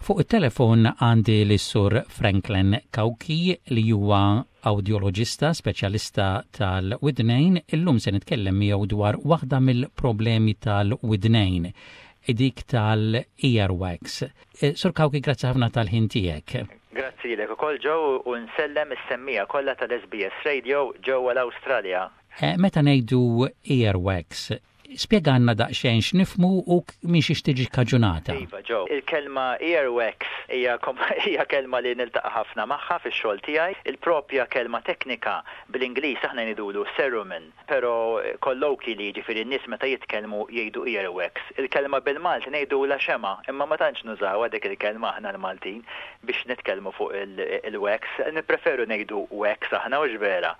Fuq il-telefon għandi l-sur Franklin Kawki li huwa audiologista speċjalista tal-widnejn. Illum se nitkellem miegħu dwar waħda mill-problemi tal-widnejn, dik tal-earwax. Sur Kawki, grazzi ħafna tal-ħin tiegħek. Grazzi lek ukoll ġew u nsellem is-semmija kollha tal-SBS Radio ġewwa l-Awstralja. Meta ngħidu earwax, spjegħanna daqsxejn x'nifhmu u miex tiġi kaġunata. Iva, ġew. Il-kelma earwax hija kelma li niltaqa' ħafna magħha fix-xogħol tiegħi. Il-propja kelma teknika bl-Ingliż aħna ngħidulu cerumen, però kollokji li jiġifieri n-nies meta jitkellmu jgħidu earwax. Il-kelma bil-Malti ngħidula xema, imma ma tantx nużawha dik il-kelma aħna l-Maltin biex nitkellmu fuq il-wax. Nippreferu ngħidu wax aħna u vera.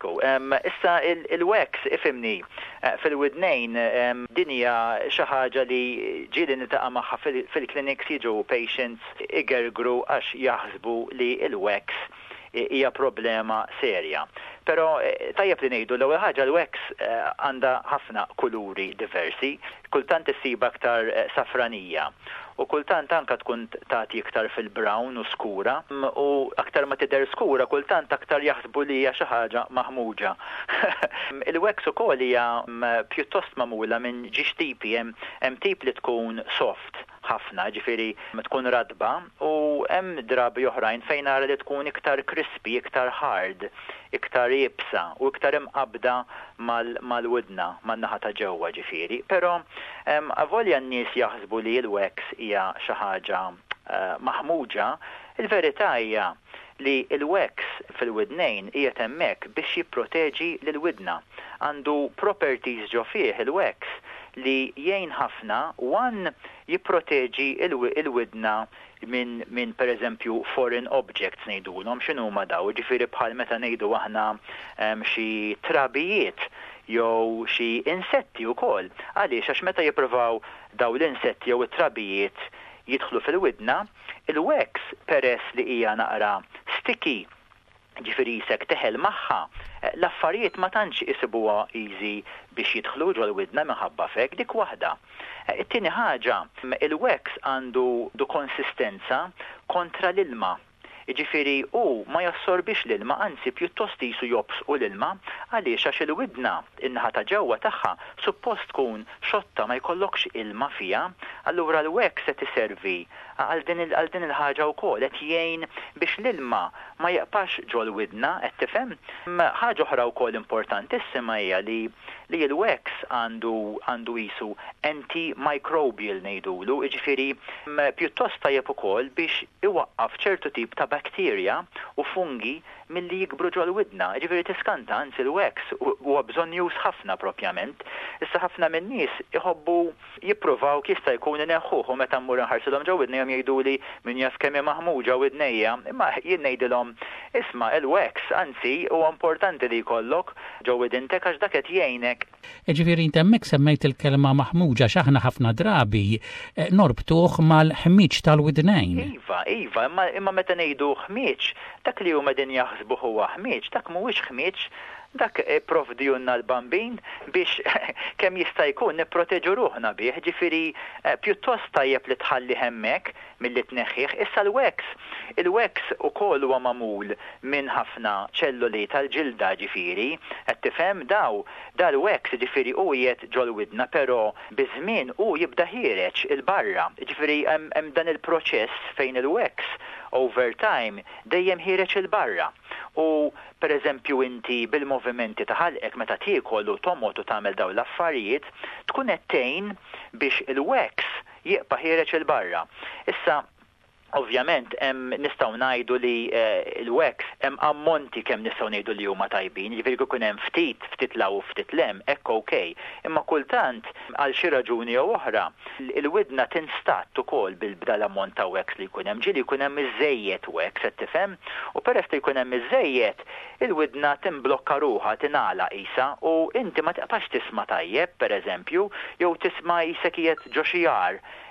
Issa il-wax ifhimni fil-widnejn din hija xi ħaġa li ġieli niltaqa' magħha fil-clinics jiġu patients igergru għax jaħsbu li il-wax hija problema serja. Però tajjeb li ngħidu l-ewwel ħaġa l-wax għandha ħafna kuluri diversi, kultant issib aktar safranija u kultant anke tkun tagħti iktar fil-brown u skura u aktar ma tidher skura kultant aktar jaħsbu li hija xi ħaġa maħmuġa. Il-wax ukoll hija pjuttost magħmula minn ġiex tipi, hemm tip li tkun soft ħafna, ġifieri tkun radba, u hemm drabi oħrajn fejn ara li tkun iktar crispy, iktar hard, iktar jibsa u iktar imqabda mal-widna, man-naħa ta' ġewwa ġifieri. Però avolja n-nies jaħsbu li l-wax hija xi ħaġa maħmuġa, il-verità hija li l-wax fil-widnejn qiegħed hemmhekk biex jipproteġi lill-widna. Għandu properties ġo fih il-wax li jgħin ħafna jipproteġi il-widna minn pereżempju foreign objects ngħidulhom x'inhuma daw, ġifieri bħal meta ngħidu aħna xi trabijiet jew xi insetti wkoll. Għaliex għax meta jippruvaw daw l-insetti jew it-trabijiet jidħlu fil-widna, il-wax peress li hija naqra sticky, ġifieri jisek teħel magħha, l-affarijiet ma tantx isibuha easy biex jidħlu ġol widna minħabba fek dik waħda. It-tieni ħaġa, il-wax għandu konsistenza kontra l-ilma. Ġifieri ma jassorbix l-ilma, anzi pjuttost qisu jobsqu l-ilma għaliex għax il-widna in-naħa ta' ġewwa tagħha suppost tkun xotta ma jkollokx ilma fiha, allura l-wax se tiservi għal din il-ħaġa wkoll qed jgħin biex l-ilma ma jaqpax ġol widna, qed tifhem? Ħaġa oħra wkoll importantissima hija li l-wax għandu qisu antimicrobial ngħidulu, ġifieri pjuttost tajjeb ukoll biex iwaqqaf ċertu tip ta' bakterja u fungi milli jikbru ġol widna. Ġifieri tiskanta anzi l-wax huwa bżonjuż ħafna propjament. Issa ħafna min-nies iħobbu jippruvaw jista' jkun ineħħuh u meta mmur inħarsilhom ġew widnejhom jgħiduli min jaf kemm hemm maħmuġa widnejja, imma jien ngħidilhom isma' il-wax anzi huwa importanti li jkollok ġew widintek għax dak qed jgħinek. Ġifieri inti hemmhekk semmejt il-kelma maħmuġa x'aħna ħafna drabi norbtuh mal-ħmieġ tal-widnejn. Iva, imma meta ngħidu ħmieġ, dak li huma din jaħsbu huwa ħmieġ, dak mhuwiex ħmieġ, dak provdijunna l-bambin biex kemm jista' jkun nipproteġu ruħna bih, ġifieri pjuttost tajjeb li tħalli hemmhekk milli tneħħih. Issa il-wax ukoll huwa magħmul minn ħafna ċelluli tal-ġilda ġifieri, qed tifhem dal-wax ġifieri qiegħed ġol widna, però biż-żmien jibda ħireġ il-barra. Ġifieri hemm dan il-proċess fejn il-wax over time dejjem ħireġ il-barra. U pereżempju inti bil-movimenti ta' ħalqek meta tiekol u tomot u tagħmel dawn l-affarijiet tkun qed tgħin biex il-wax jibqa' ħireġ il-barra. Issa ovvjament nistgħu ngħidu li il-wax hemm ammonti kemm nistgħu ngħidu li huma tajbin, jiġifieri jkun hemm ftit law u ftit lem, hekk okej. Imma kultant għal xi raġuni jew oħra il-widna tinstatt ukoll bil-ammont ta' wax li jkun hemm, ġieli jkun hemm iż-żejjed wax qed tifhem, u peress li jkun hemm iż-żejjed il-widna timblokka ruħha tingħala qisha u inti ma taqpax tisma' tajjeb pereżempju jew tisma' qisek qiegħed ġo xi jar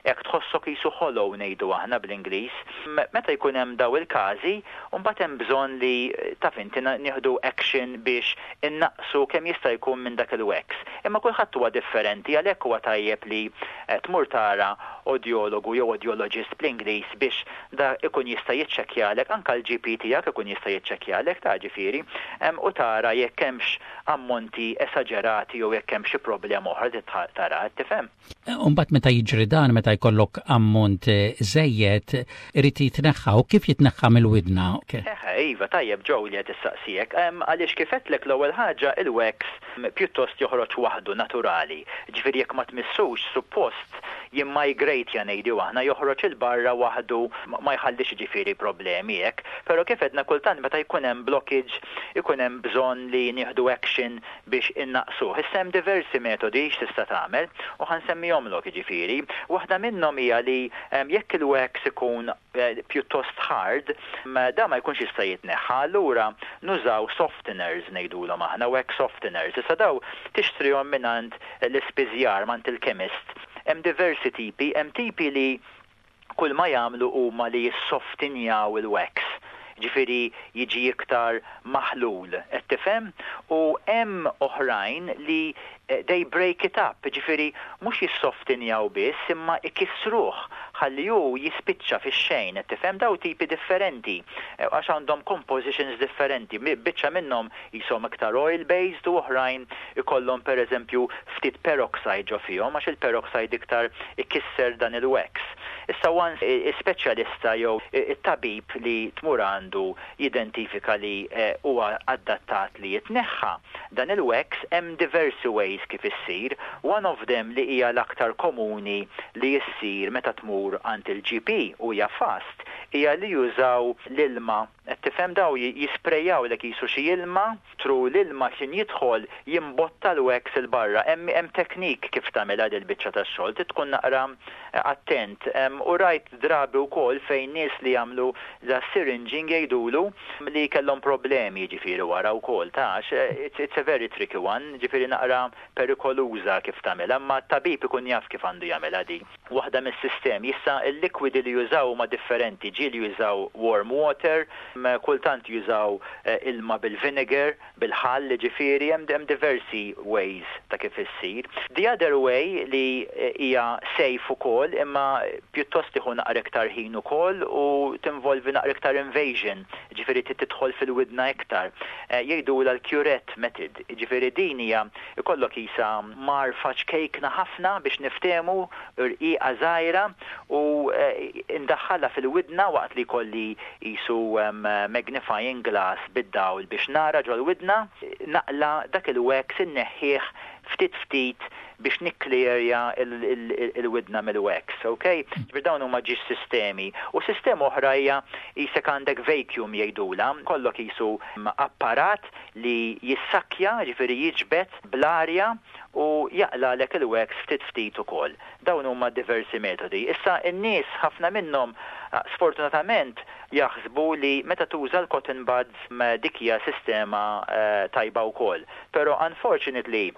hekk tħossok qisu hollow ngħidu aħna bl-Ingliż. Meta jkun hemm daw il-każi, u mbagħad hemm bżonn li taf inti nieħdu action biex innaqsu kemm jista' jkun minn dak il-wax. Imma kulħadd huwa differenti għalhekk huwa tajjeb li tmur tara audiologu jew audiologist bl-Ingliż biex da ikun jista' jiċċekkjalek anke l-GP tiegħek ikun jista' jiċċekkjalek ta' ġifieri u tara jekk hemmx ammonti esaġerati jew jekk hemm xi problema oħra tara tifhem. Mbagħad meta jiġri dan meta jkollok ammont żejjed irid jitneħħa u kif jitneħħa mill-widna? Iva tajjeb ġew li qed issaqsijek għaliex kif qedlek l-ewwel ħaġa il-wax pjuttost joħroġ waħdu naturali. Ġifieri jekk ma tmissux suppost jimmigrate ngħidu aħna joħroġ il-barra waħdu ma jħallix ġifieri problemi hekk, però kif qedna kultant meta jkun hemm blockage ikun hemm bżonn li nieħdu action biex innaqsuh. Issa hemm diversi metodi x'tista' tagħmel u ħansemmihomlok ġifieri. Waħda minnhom hija li jekk il-wax ikun pjuttost hard, da ma jkunx jista' jitneħħa, allura nużaw softeners ngħidulhom aħna wax softeners. Issa daw tixtrihom mingħand l-ispiżjar mant il-chemist. Hemm diversi tipi, hemm tipi li kull ma jagħmlu huma li jissoftinjaw il-wax. Ġifieri jiġi iktar maħlul, qed tifhem? U hemm oħrajn li they break it up, ġifieri mhux jissoftinjaw biss imma ikissruh ħalli hu jispiċċa fix-xejn, qed tifhem daw tipi differenti għax għandhom compositions differenti. Biċċa minnhom jisom iktar oil based u oħrajn ikollhom pereżempju ftit peroxide ġo fihom għax il-peroxide iktar ikisser dan il-wax. Issa once is-speċjalista jew it-tabib li tmur għandu jidentifika li huwa adattat li jitneħħa dan il-wax hemm diversi ways kif issir. One of them li hija l-aktar komuni li jissir meta tmur għand il-GP u hija fast hija li jużaw l-ilma. Qed tifhem daw jisprejjaw lek jisu xi ilma, tru l-ilma xin jidħol jimbotta l-wax il-barra. Hemm teknik kif tagħmilha din il-biċċa tax-xogħol, tkun naqra attent. U rajt drabi wkoll fejn nies li jagħmlu da syringing jgħidulu li kellhom problemi ġifieri wara wkoll tax. It's a very tricky one, ġifieri naqra perikoluża kif tagħmilha, imma t-tabib ikun jaf kif għandu jagħmilha di. Waħda mis-sistemi issa il-likwidi li jużaw huma differenti, ġieli jużaw warm water, kultant jużaw ilma bil-vinegar, bil-ħall ġifieri, hemm diversi ways ta' kif issir. The other way li hija safe ukoll imma pjuttost tieħu naqra iktar ħin ukoll u tinvolvi naqra iktar invasion, ġifieri tidħol fil-widna iktar. Jgħidula l-curette method, ġifieri din hija ikollok isa marfaċ kejkna ħafna biex niftehmu rqiqa żgħira u indaħħalha fil-widna waqt li jkolli qisu magnifying glass bid-dawl biex nara ġol widna naqla dak il-wax inneħħih ftit biex nikklerja il-widna mill-wax, okay? Ġbir dawn huma ġiex sistemi. U sistema oħra hija jisek għandek vacuum jgħidula, kollok jisu apparat li jissakja, ġifieri jiġbed bl-arja u jaqla lek il-wax ftit ukoll. Dawn huma diversi metodi. Issa n-nies ħafna minnhom sfortunatament jaħsbu li meta tuża l-cotton buds dik hija sistema tajba wkoll. Però unfortunately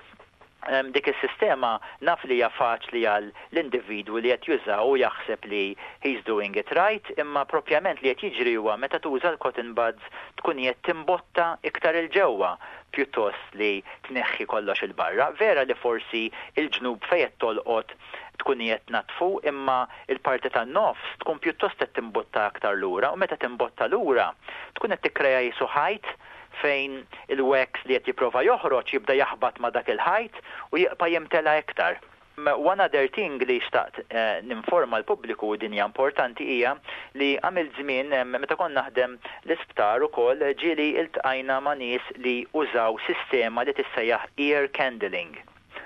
dik is-sistema naf li hija faċli għal l-individwu li qed jużaw u jaħseb li he's doing it right, imma propjament li qed jiġri huwa meta tuża l-cotton buds tkun qed timbotta iktar il-ġewwa pjuttost li tneħħi kollox il-barra. Vera li forsi il-ġnub fejn qed tolqot tkun qed natfu, imma il-parti tan-nofs tkun pjuttost qed timbotta aktar lura u meta timbotta lura tkun qed tikkrea jisu ħajt fejn il-wax li qed jipprova joħroġ jibda jaħbad ma' dak il-ħajt u jibqa' jimtela iktar. One other thing li xtaqt ninforma l-pubbliku din hija importanti hija li għamil żmien meta konna naħdem l-isptar ukoll ġieli iltqajna ma' nies li użaw sistema li tissejjaħ ear candling.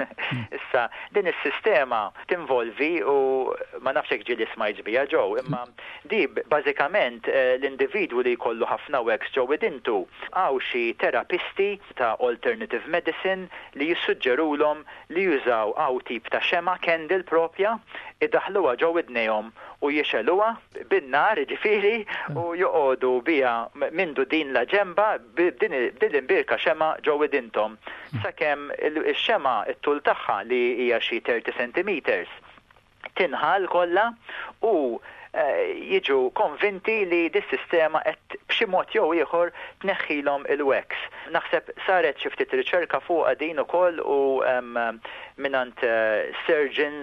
Issa, din is-sistema tinvolvi u ma nafx hekk ġieli smajt biha ġew, imma di bażikament l-individwu li jkollu ħafna wax ġew idintu hawn xi terapisti ta' alternative medicine li jissuġġerulhom li jużaw hawn tip ta' xema candle propja idaħluha ġew idnejhom u jixeluha bin-nar ġifieri u joqogħdu biha mindu din la ġemba b'din l-imbirka xema ġew idinthom sakemm ix-xema it-tul tagħha li hija xi 30 centimeters tinħal kollha u jiġu konvinti li dis-sistema qed b'xi mod jew ieħor tneħħilhom il-wax. Naħseb saret xi ftit riċerka fuqha din ukoll u minant surgeons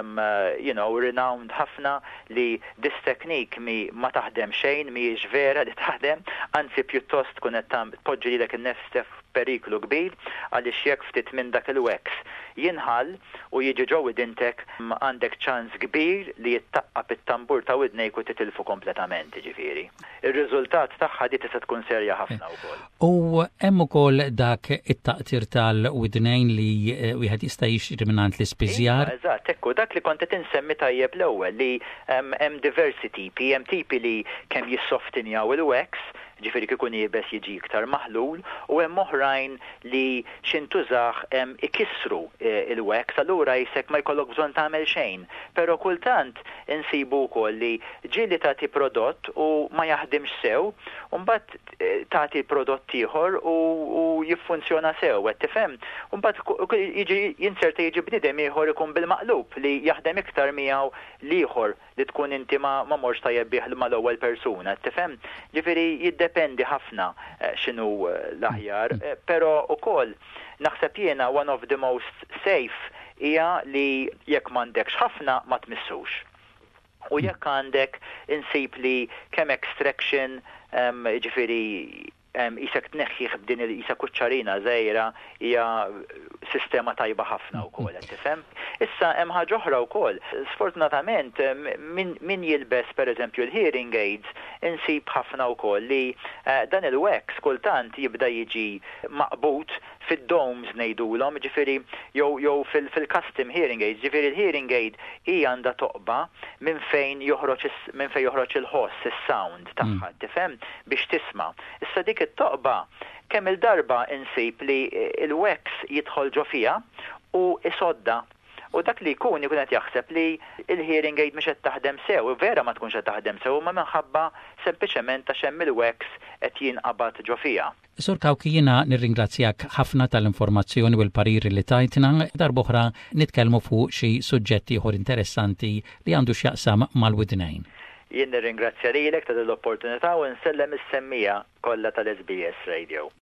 renowned ħafna li dis technique ma taħdem xejn, mhijiex vera li taħdem, anzi pjuttost tkun qed tpoġġi lilek in-nefs periklu kbir għaliex jekk ftit minn dak il-wax jinħal u jiġi ġew idintek għandek ċans kbir li jittaqqab it-tambur ta' widnejk u titilfu kompletament, ġifieri. Ir-riżultat tagħha di tista' tkun serja ħafna wkoll. U hemm ukoll dak it-taqtir tal-widnejn li wieħed jista' jixtri mingħand l-ispiżjar. Eżatt, ekku dak li kont qed insemmi tajjeb l-ewwel li hemm diversi tipi, hemm tipi li kemm jissoftinjaw il-wax, ġifieri kikun jibes jiġi iktar maħlul, u hemm oħrajn li xintużaħ ikissru il-wax, allura jisek ma jkollok bżonn tagħmel xejn. Però kultant insibu wkoll li ġieli tagħti prodott u ma jaħdimx sew, u mbagħad tagħti prodott ieħor u jiffunzjona sew, qed tifhem? U mbagħad jiġi bniedem ieħor ikun bil-maqlub li jaħdem iktar miegħu l-ieħor li tkun inti ma morx tajjeb bih mal-ewwel persuna, qed tifhem? Ġifieri jiddependi ħafna x'inhu l-aħjar, però ukoll naħseb jiena one of the most safe hija li jekk m'għandekx ħafna ma tmissux. U jekk għandek insib li kemm extraction ġifieri isek tneħħih b'din il-isa kuċċarina żgħira hija sistema tajba ħafna wkoll, qed tifhem? Issa hemm ħaġa oħra wkoll. Sfortunatament min jilbes pereżempju l-hearing aids insib ħafna wkoll li dan il-wax kultant jibda jiġi maqbut fid-domes ngħidulhom, ġifieri jew fil-custom hearing aids, ġifieri l-hearing aid hija għandha toqba minn fejn joħroġ il-ħoss, is-sound tagħha, tifhem, biex tisma'. Issa dik it-toqba kemm il-darba insib li il-wax jidħol ġo fiha u isodda. U dak li jkun qed jaħseb li il-hearing aid mhux qed taħdem sew, vera ma tkunx qed taħdem sew, ma minħabba sempliċement għax hemm il-wax qed jinqabad ġo fiha. Sur Kawki, jiena nirringrazzjak ħafna tal-informazzjoni u l-pariri li tajtna. Darb'oħra nitkellmu fuq xi suġġetti ieħor interessanti li għandu x'jaqsam mal-widnejn. Jien nirringrazzja lilek ta' l-opportunità u nsellem is-semmija kollha tal-SBS Radio.